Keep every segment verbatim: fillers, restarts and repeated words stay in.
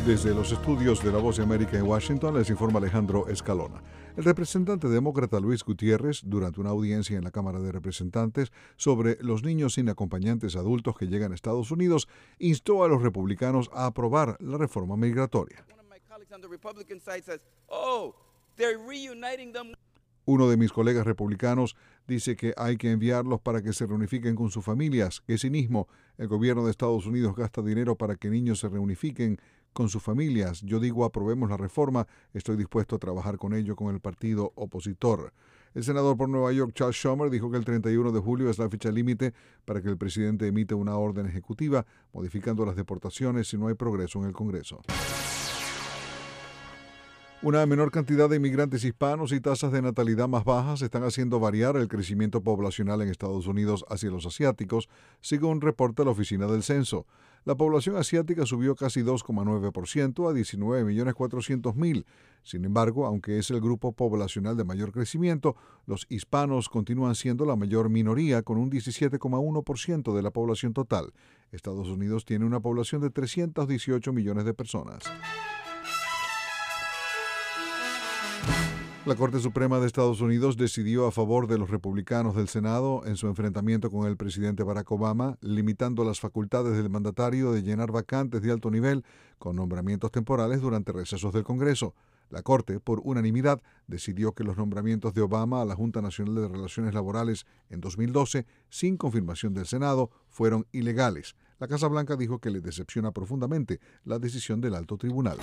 Desde los estudios de La Voz de América en Washington les informa Alejandro Escalona. El representante demócrata Luis Gutiérrez, durante una audiencia en la Cámara de Representantes sobre los niños sin acompañantes adultos que llegan a Estados Unidos, instó a los republicanos a aprobar la reforma migratoria. Uno de mis colegas republicanos dice que hay que enviarlos para que se reunifiquen con sus familias. ¡Qué cinismo! El gobierno de Estados Unidos gasta dinero para que niños se reunifiquen con sus familias. Yo digo, aprobemos la reforma. Estoy dispuesto a trabajar con ello con el partido opositor. El senador por Nueva York, Charles Schumer, dijo que el treinta y uno de julio es la fecha límite para que el presidente emita una orden ejecutiva modificando las deportaciones si no hay progreso en el Congreso. Una menor cantidad de inmigrantes hispanos y tasas de natalidad más bajas están haciendo variar el crecimiento poblacional en Estados Unidos hacia los asiáticos, según reporta la Oficina del Censo. La población asiática subió casi dos coma nueve por ciento a diecinueve millones cuatrocientos mil. Sin embargo, aunque es el grupo poblacional de mayor crecimiento, los hispanos continúan siendo la mayor minoría con un diecisiete coma uno por ciento de la población total. Estados Unidos tiene una población de trescientos dieciocho millones de personas. La Corte Suprema de Estados Unidos decidió a favor de los republicanos del Senado en su enfrentamiento con el presidente Barack Obama, limitando las facultades del mandatario de llenar vacantes de alto nivel con nombramientos temporales durante recesos del Congreso. La Corte, por unanimidad, decidió que los nombramientos de Obama a la Junta Nacional de Relaciones Laborales en dos mil doce, sin confirmación del Senado, fueron ilegales. La Casa Blanca dijo que le decepciona profundamente la decisión del alto tribunal.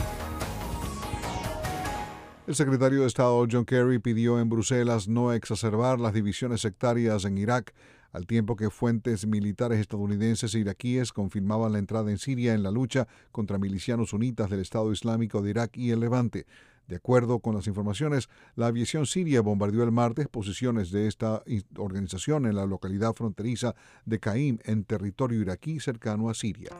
El secretario de Estado John Kerry pidió en Bruselas no exacerbar las divisiones sectarias en Irak, al tiempo que fuentes militares estadounidenses e iraquíes confirmaban la entrada en Siria en la lucha contra milicianos sunitas del Estado Islámico de Irak y el Levante. De acuerdo con las informaciones, la aviación siria bombardeó el martes posiciones de esta organización en la localidad fronteriza de Qaim, en territorio iraquí cercano a Siria.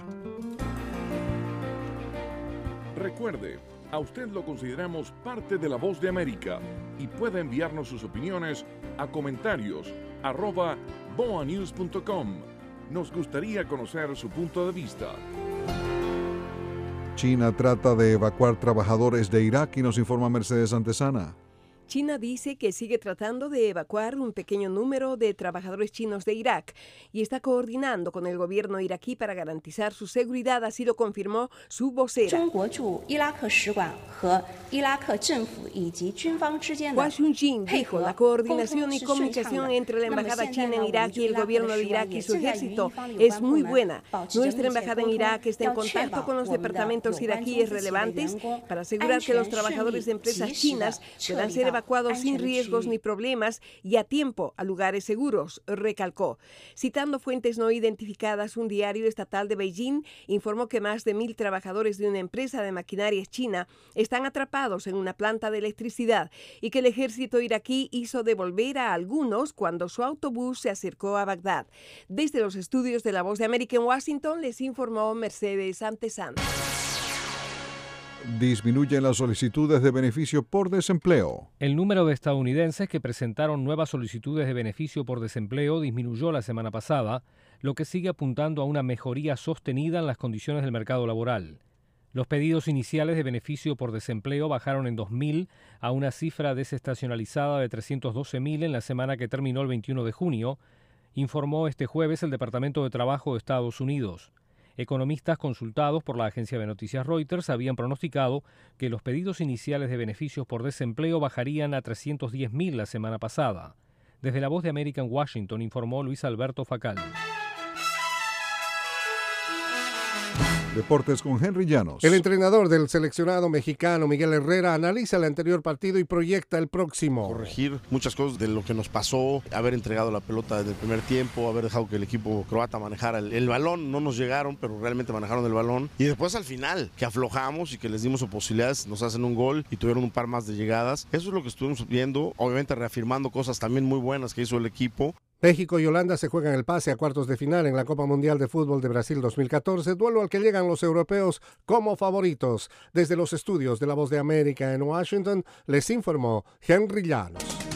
Recuerde, a usted lo consideramos parte de La Voz de América y puede enviarnos sus opiniones a comentarios arroba boanews punto com. Nos gustaría conocer su punto de vista. China trata de evacuar trabajadores de Irak y nos informa Mercedes Antesana. China dice que sigue tratando de evacuar un pequeño número de trabajadores chinos de Irak y está coordinando con el gobierno iraquí para garantizar su seguridad, así lo confirmó su vocera. Hua Chunying dijo, la coordinación y comunicación entre la embajada china en Irak y el gobierno de Irak y su ejército es muy buena. Nuestra embajada en Irak está en contacto con los departamentos iraquíes relevantes para asegurar que los trabajadores de empresas chinas puedan ser evacuados evacuados sin riesgos ni problemas y a tiempo a lugares seguros, recalcó. Citando fuentes no identificadas, un diario estatal de Beijing informó que más de mil trabajadores de una empresa de maquinarias china están atrapados en una planta de electricidad y que el ejército iraquí hizo devolver a algunos cuando su autobús se acercó a Bagdad. Desde los estudios de La Voz de América en Washington les informó Mercedes Antesana. Disminuyen las solicitudes de beneficio por desempleo. El número de estadounidenses que presentaron nuevas solicitudes de beneficio por desempleo disminuyó la semana pasada, lo que sigue apuntando a una mejoría sostenida en las condiciones del mercado laboral. Los pedidos iniciales de beneficio por desempleo bajaron en dos mil a una cifra desestacionalizada de trescientos doce mil en la semana que terminó el veintiuno de junio, informó este jueves el Departamento de Trabajo de Estados Unidos. Economistas consultados por la agencia de noticias Reuters habían pronosticado que los pedidos iniciales de beneficios por desempleo bajarían a trescientos diez mil la semana pasada. Desde La Voz de América en Washington informó Luis Alberto Facal. Deportes con Henry Llanos. El entrenador del seleccionado mexicano Miguel Herrera analiza el anterior partido y proyecta el próximo. Corregir muchas cosas de lo que nos pasó, haber entregado la pelota desde el primer tiempo, haber dejado que el equipo croata manejara el, el balón. No nos llegaron, pero realmente manejaron el balón. Y después al final, que aflojamos y que les dimos oportunidades, nos hacen un gol y tuvieron un par más de llegadas. Eso es lo que estuvimos viendo, obviamente reafirmando cosas también muy buenas que hizo el equipo. México y Holanda se juegan el pase a cuartos de final en la Copa Mundial de Fútbol de Brasil dos mil catorce, duelo al que llegan los europeos como favoritos. Desde los estudios de La Voz de América en Washington, les informó Henry Llanos.